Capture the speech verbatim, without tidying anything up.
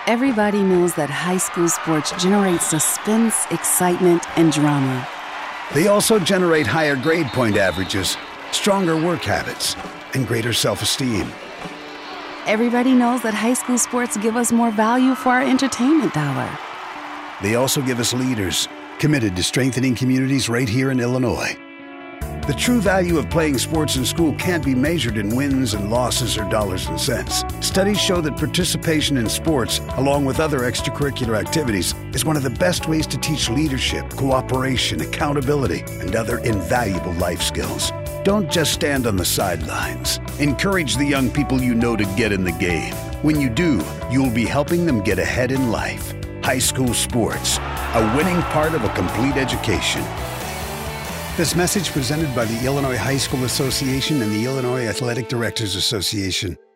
Everybody knows that high school sports generate suspense, excitement, and drama. They also generate higher grade point averages, stronger work habits, and greater self-esteem. Everybody knows that high school sports give us more value for our entertainment dollar. They also give us leaders committed to strengthening communities right here in Illinois. The true value of playing sports in school can't be measured in wins and losses or dollars and cents. Studies show that participation in sports, along with other extracurricular activities, is one of the best ways to teach leadership, cooperation, accountability, and other invaluable life skills. Don't just stand on the sidelines. Encourage the young people you know to get in the game. When you do, you'll be helping them get ahead in life. High school sports, a winning part of a complete education. This message presented by the Illinois High School Association and the Illinois Athletic Directors Association.